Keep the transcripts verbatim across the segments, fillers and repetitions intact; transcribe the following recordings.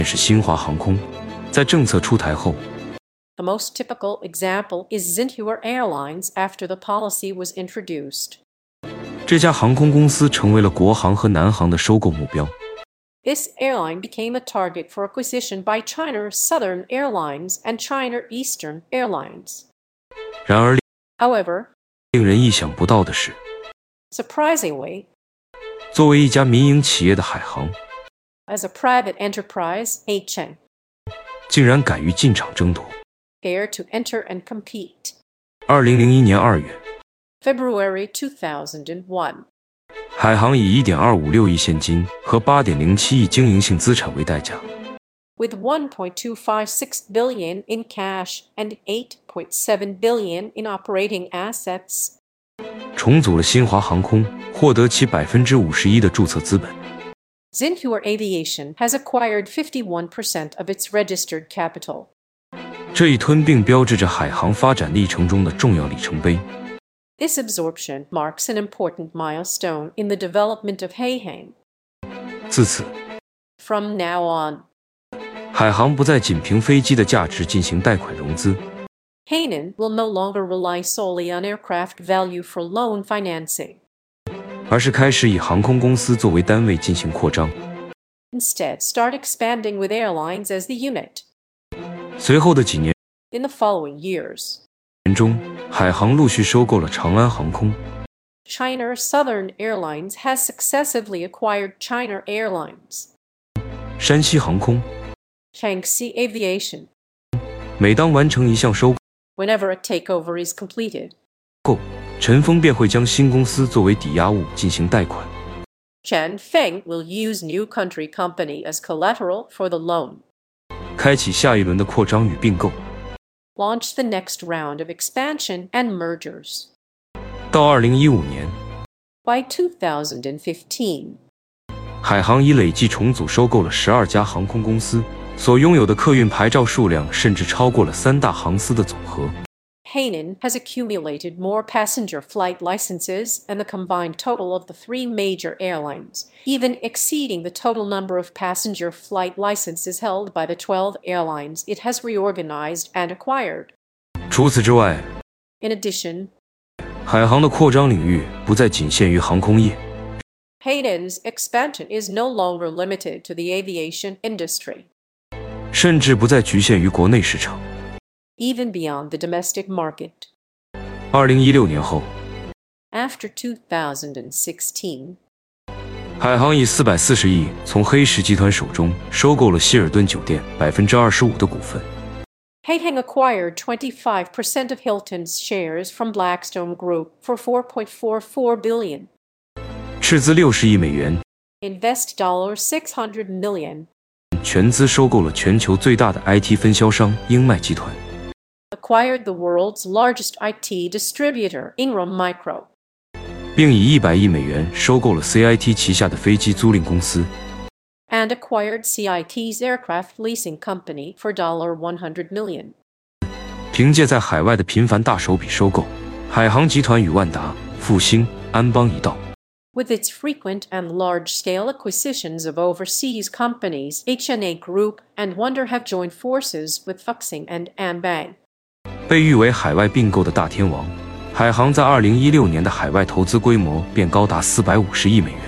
是新华航空。在政策出台后 The most typical example is Xinhua Airlines after the policy was introduced. 这家航空公司成为了国航和南航的收购目标。 This airline became a target for acquisition by China Southern Airlines and China Eastern Airlines. 然而， However, 令人意想不到的是， surprisingly, 作为一家民营企业的海航， as a private enterprise, H N 竟然敢于进场争夺。 dared to enter and compete. 二零零一年二月， February two thousand one. 海航以 一点二五六亿现金和 八点零七亿经营性资产为代价， with one point two five six billion in cash and eight point seven billion in operating assets, 重组了新华航空，获得其 百分之五十一 的注册资本。 Xinhua Aviation has acquired fifty-one percent of its registered capital. 这一吞并标志着海航发展历程中的重要里程碑。 This absorption marks an important milestone in the development of Hainan. 自此， From now on, 海航不再仅凭飞机的价值进行贷款融资， Hainan will no longer rely solely on aircraft value for loan financing. 而是开始以航空公司作为单位进行扩张。 Instead, start expanding with airlines as the unit. 随后的几年 In the following years, 中，海航陆续收购了长安航空、 China Southern Airlines has successively acquired China Airlines, 山西航空。 Shaanxi Aviation. 每当完成一项收 Whenever a takeover is completed, 购，陈峰便会将新公司作为抵押物进行贷款。 Chen Feng will use new country company as collateral for the loan. 开启下一轮的扩张与并购。 Launch the next round of expansion and mergers. 到二零一五年， By two thousand fifteen, 海航已累计重组收购了十二家航空公司，所拥有的客运牌照数量甚至超过了三大航司的总和。 Hainan has accumulated more passenger flight licenses and the combined total of the three major airlines, even exceeding the total number of passenger flight licenses held by the twelve airlines it has reorganized and acquired. 除此之外， In addition, 海航的扩张领域不再仅限于航空业， Hainan's expansion is no longer limited to the aviation industry, 甚至不再局限于国内市场。 even beyond the domestic market. 二零一六年后， After two thousand sixteen, 海航以四百四十亿从黑石集团手中收购了希尔顿酒店 百分之二十五 的股份。 Hainan acquired twenty-five percent of Hilton's shares from Blackstone Group for four point four four billion dollars. 斥资六十亿美元， Invest six hundred million dollars. 全资收购了全球最大的 I T 分销商英迈集团。 Acquired the world's largest I T distributor, Ingram Micro. 并以一百亿美元收购了 C I T 旗下的飞机租赁公司， And acquired C I T's aircraft leasing company for one hundred million dollars. 凭借在海外的频繁大手笔收购，海航集团与万达、复兴、安邦一道， With its frequent and large-scale acquisitions of overseas companies, H N A Group and Wonder have joined forces with Fuxing and Anbang. 被誉为海外并购的大天王。海航在二零一六年的海外投资规模便高达四百五十亿美元。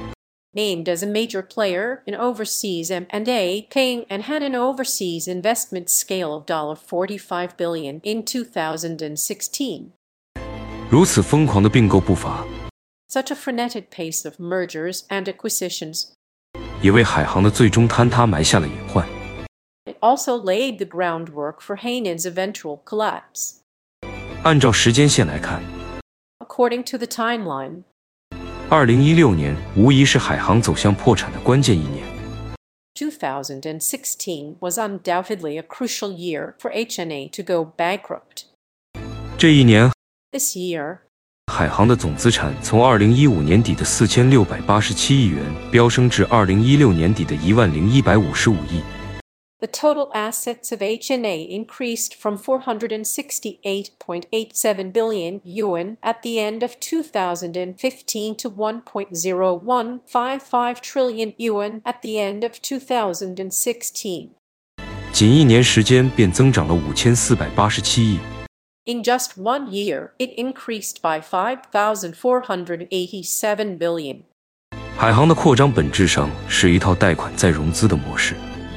Named as a major player in overseas M and A, King and had an overseas investment scale of forty-five billion dollars in two thousand sixteen. 如此疯狂的并购步伐， Such a frenetic pace of mergers and acquisitions, 也为海航的最终坍塌埋下了隐患。 it also laid the groundwork for Hainan's eventual collapse. 按照时间线来看， According to the timeline, 二零一六年无疑是海航走向破产的关键一年。 two thousand sixteen was undoubtedly a crucial year for H N A to go bankrupt. 这一年， This year, 海航的总资产从二零一五年底的四千六百八十七亿元飙升至二零一六年底的一万零一百五十五亿。 The total assets of H and A increased from four hundred sixty-eight point eight seven billion yuan at the end of two thousand fifteen to one point zero one five five trillion yuan at the end of two thousand sixteen. 仅一年时间便增长了五千四百八十七亿。 In just one year, it increased by five thousand four hundred eighty-seven billion. 海航的扩张本质上是一套贷款再融资的模式。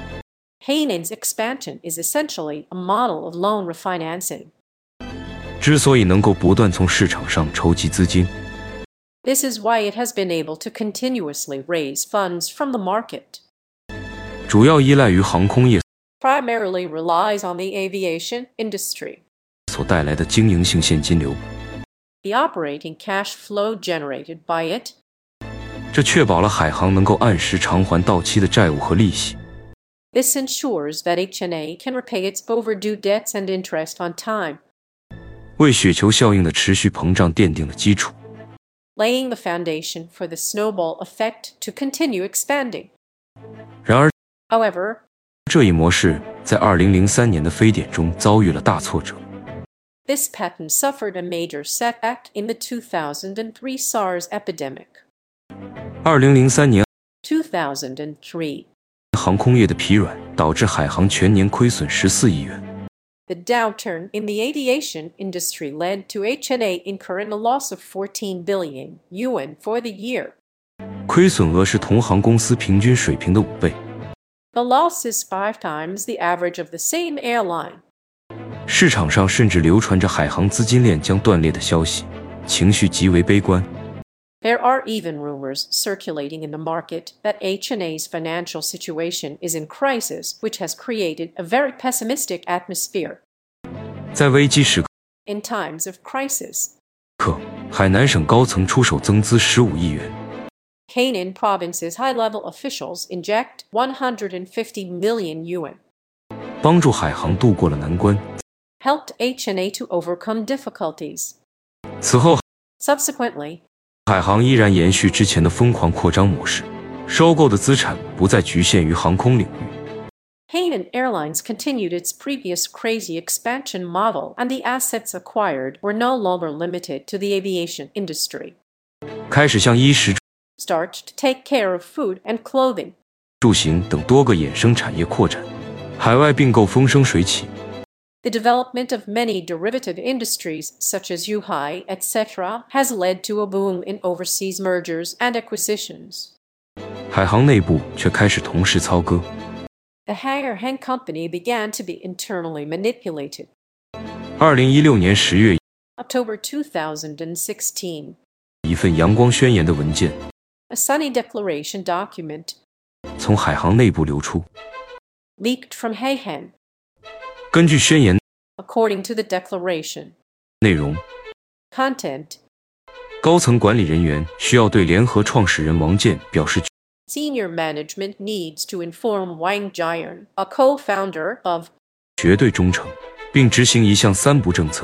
Hainan's expansion is essentially a model of loan refinancing. 之所以能够不断从市场上筹集资金， This is why it has been able to continuously raise funds from the market. 主要依赖于航空业 Primarily relies on the aviation industry. 所带来的经营性现金流， The operating cash flow generated by it. 这确保了海航能够按时偿还到期的债务和利息。 This ensures that H and A can repay its overdue debts and interest on time, 为雪球效应的持续膨胀奠定了基础。 laying the foundation for the snowball effect to continue expanding. 然而， However, 这一模式在二零零三年的非典中遭遇了大挫折。 this pattern suffered a major setback in the two thousand three SARS epidemic. 二零零三年， two thousand three. 航空业的疲软导致海航全年亏损十四亿元。 The downturn in the aviation industry led to H and A incurring a loss of fourteen billion yuan for the year. 亏损额是同行公司平均水平的五倍。 The loss is five times the average of the same airline. 市场上甚至流传着海航资金链将断裂的消息，情绪极为悲观。 There are even rumors circulating in the market that H and A's financial situation is in crisis, which has created a very pessimistic atmosphere. 在危机时 In times of crisis, 刻，海南省高层出手增资十五亿元， Hainan province's high-level officials inject one hundred fifty million yuan, 帮助海航渡过了难关。 helped H and A to overcome difficulties. 此后， Subsequently, 海航依然延续之前的疯狂扩张模式，收购的资产不再局限于航空领域。 Hainan Airlines continued its previous crazy expansion model, and the assets acquired were no longer limited to the aviation industry. 开始向衣食 Start to take care of food and clothing. 住行等多个衍生产业扩展，海外并购风生水起。 The development of many derivative industries, such as Yuhai, et cetera, has led to a boom in overseas mergers and acquisitions. 海航内部却开始同时操戈。 The Hainan Company began to be internally manipulated. 二零一六年十月， October two thousand sixteen, 一份阳光宣言的文件 a Sunny Declaration document 从海航内部流出。 leaked from Hainan. 根据宣言 According to the declaration, 内容， content, 高层管理人员需要对联合创始人王健表示 senior management needs to inform Wang Jian, a co-founder of 绝对忠诚，并执行一项三不政策。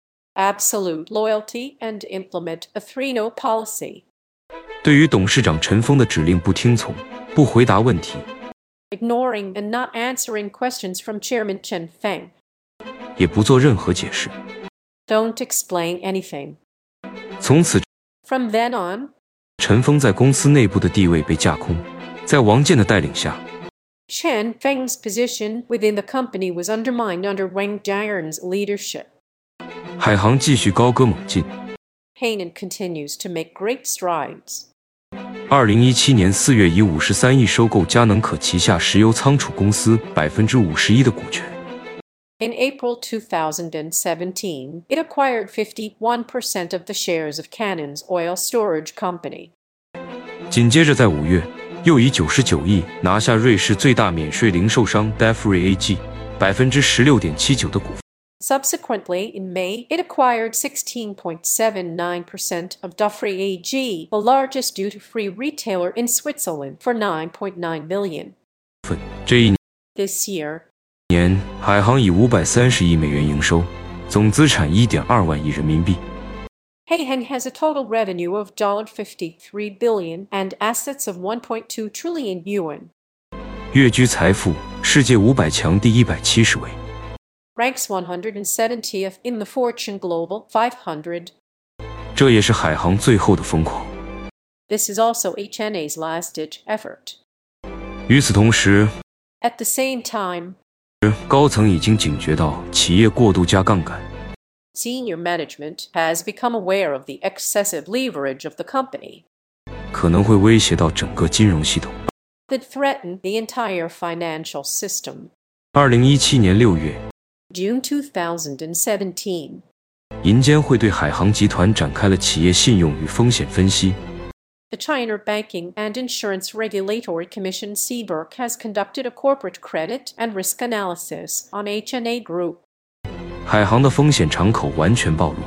absolute loyalty and implement a three-no policy. 对于董事长陈峰的指令不听从，不回答问题， Ignoring and not answering questions from Chairman Chen Feng. 也不做任何解释。 Don't explain anything. 从此， From then on, 陈峰在公司内部的地位被架空。在王健的带领下， Chen Feng's position within the company was undermined under Wang Jian's leadership. 海航继续高歌猛进。 Hainan continues to make great strides. 二零一七年四月，以五十三亿收购佳能可旗下石油仓储公司百分之五十一的股权。 In April two thousand seventeen, it acquired fifty-one percent of the shares of Cannon's oil storage company. 紧接着在五月，又以九十九亿拿下瑞士最大免税零售商 Dufry A G 百分之十六点七九的股份。 Subsequently, in May, it acquired sixteen point seven nine percent of Dufry A G, the largest duty-free retailer in Switzerland, for nine point nine billion. 这一 This year, 年，海航以五百三十亿美元营收，总资产一点二万亿人民币。 Hainan has a total revenue of fifty-three billion dollars and assets of one point two trillion yuan. 跃居财富世界五百强第一百七十位。 Ranks one hundred seventieth in the Fortune Global five hundred. 这也是海航最后的疯狂。 This is also H N A's last-ditch effort. 与此同时 At the same time, 高层已经警觉到企业过度加杠杆， senior management has become aware of the excessive leverage of the company 可能会威胁到整个金融系统。 that threaten the entire financial system. 二零一七年六月， June two thousand seventeen, 银监会对海航集团展开了企业信用与风险分析。 the China Banking and Insurance Regulatory Commission C B I R C has conducted a corporate credit and risk analysis on H N A Group. 海航的风险敞口完全暴露。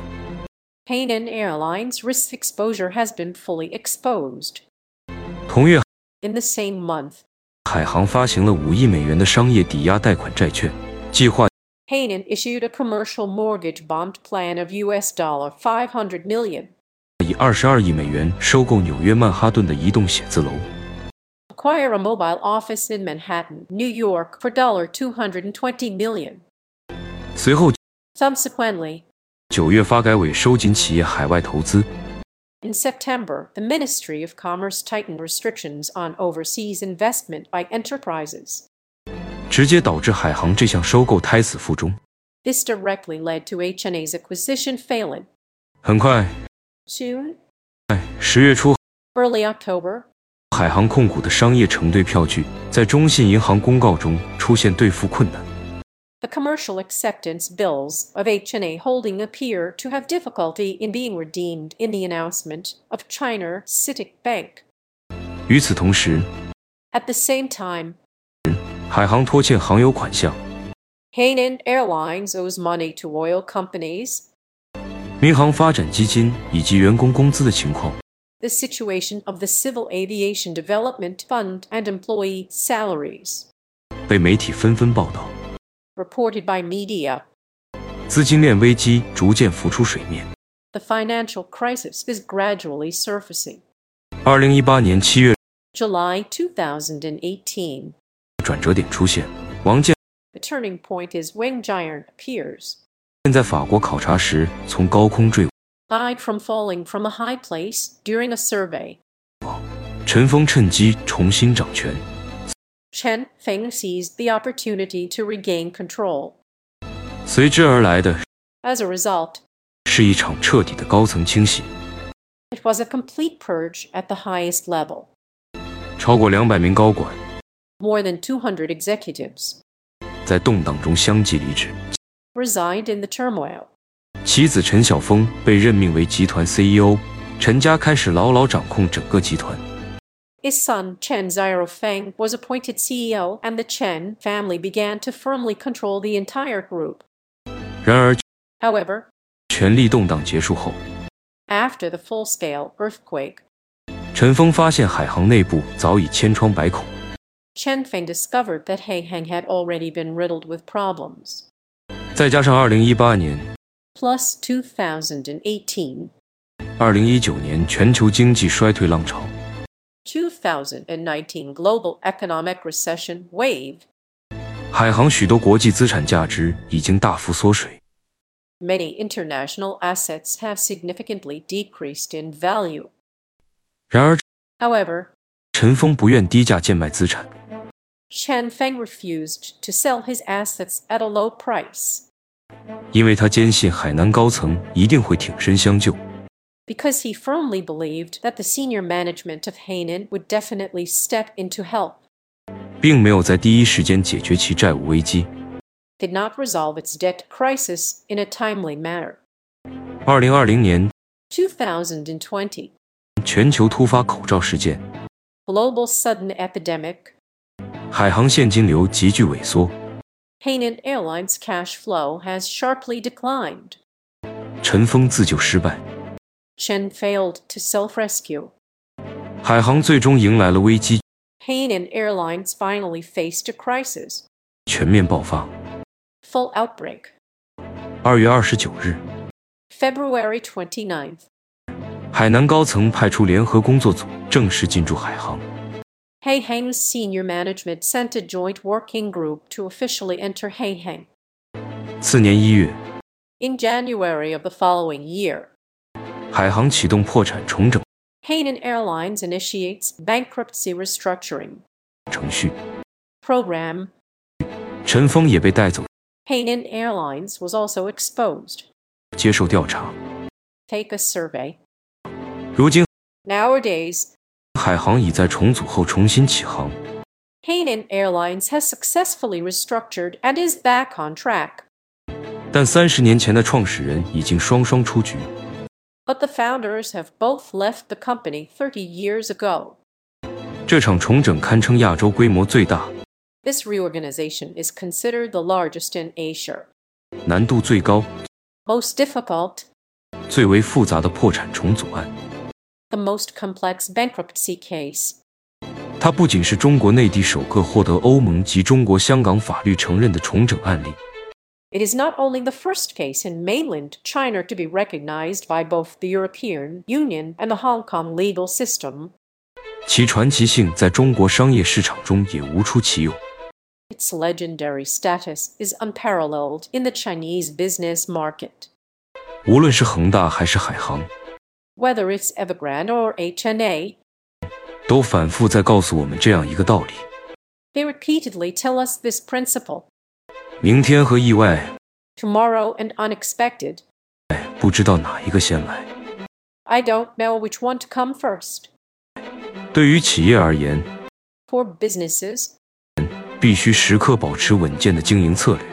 Hainan Airlines' risk exposure has been fully exposed. 同月， In the same month, 海航发行了五亿美元的商业抵押贷款债券，计划 Hainan issued a commercial mortgage bond plan of U S dollar five hundred million. 以二十二亿美元收购纽约曼哈顿的移动写字楼。 Acquire a mobile office in Manhattan, New York for two hundred twenty million. 随后， Subsequently, 九月发改委收紧企业海外投资， in September, the Ministry of Commerce tightened restrictions on overseas investment by enterprises. 直接导致海航这项收购胎死腹中。 This directly led to H N A's acquisition failing. 很快， Soon, 十月初， early October, 海航控股的商业承兑票据在中信银行公告中出现兑付困难。 the commercial acceptance bills of H N A Holding appear to have difficulty in being redeemed in the announcement of China CITIC Bank. 与此同时， At the same time, 海航拖欠航油款项， Hainan Airlines owes money to oil companies. 民航发展基金以及员工工资的情况 The situation of the Civil Aviation Development Fund and employee salaries, 被媒体纷纷报道， reported by media. 资金链危机逐渐浮出水面。 The financial crisis is gradually surfacing. 二零一八年七月， July two thousand eighteen. 转折点出现，王健 The turning point is Wang Jian appears. 在法国考察时从高空坠 Died from falling from a high place during a survey. 亡，陈峰趁机重新掌权。 Chen Feng seized the opportunity to regain control. 随之而来的 As a result, 是一场彻底的高层清洗， it was a complete purge at the highest level. 超过两百名高管 More than two hundred executives 在动荡中相继离职。 resigned in the turmoil. 其子陈晓峰被任命为集团 C E O， 陈家开始牢牢掌控整个集团。 His son, Chen Xiaofeng, was appointed C E O, and the Chen family began to firmly control the entire group. 然而， However, 权力动荡结束后， after the full-scale earthquake, 陈峰发现海航内部早已千疮百孔。 Chen Feng discovered that Haihan had already been riddled with problems. 再加上二零一八年、 Plus two thousand eighteen, 二零一九年全球经济衰退浪潮， two thousand nineteen global economic recession wave, 海航许多国际资产价值已经大幅缩水。 many international assets have significantly decreased in value. 然而， However, 陈峰不愿低价贱卖资产， Chen Feng refused to sell his assets at a low price 因为他坚信海南高层一定会挺身相救。 because he firmly believed that the senior management of Hainan would definitely step in to help. 并没有在第一时间解决其债务危机。 Did not resolve its debt crisis in a timely manner. 二零二零年， two thousand twenty, 全球突发口罩事件， global sudden epidemic, 海航现金流急剧萎缩， Hainan Airlines cash flow has sharply declined. 陈峰自救失败， Chen failed to self-rescue. 海航最终迎来了危机， Hainan Airlines finally faced a crisis. 全面爆发。 Full outbreak. 二月二十九日， February twenty-ninth. 海南高层派出联合工作组正式进驻海航。 Haihang's senior management sent a joint working group to officially enter Haihang. 次年一月， In January of the following year, 海航启动破产重整 Hainan Airlines initiates bankruptcy restructuring 程序， program. 陈峰也被带走 Hainan Airlines was also exposed. 接受调查。 Take a survey. 如今， Nowadays, 海航已在重组后重新起航。 Hainan Airlines has successfully restructured and is back on track. 但三十年前的创始人已经双双出局。 But the founders have both left the company thirty years ago. 这场重整堪称亚洲规模最大、 This reorganization is considered the largest in Asia. 难度最高、 Most difficult, 最为复杂的破产重组案。 the most complex bankruptcy case. 它不仅是中国内地首个获得欧盟及中国香港法律承认的重整案例， It is not only the first case in mainland China to be recognized by both the European Union and the Hong Kong legal system. 其传奇性在中国商业市场中也无出其右。 Its legendary status is unparalleled in the Chinese business market. 无论是恒大还是海航， Whether it's Evergrande or H and A, 都反复在告诉我们这样一个道理： they repeatedly tell us this principle. 明天和意外， Tomorrow and unexpected. 不知道哪一个先来。 I don't know which one to come first. 对于企业而言， For businesses, 必须时刻保持稳健的经营策略。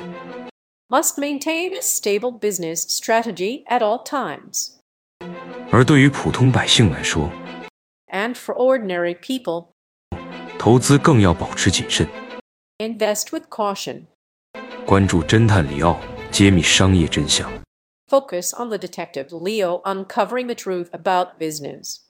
must maintain a stable business strategy at all times. 而对于普通百姓来说， And for ordinary people, 投资更要保持谨慎， invest with caution. 关注侦探里奥揭秘商业真相。 Focus on the detective Leo uncovering the truth about business.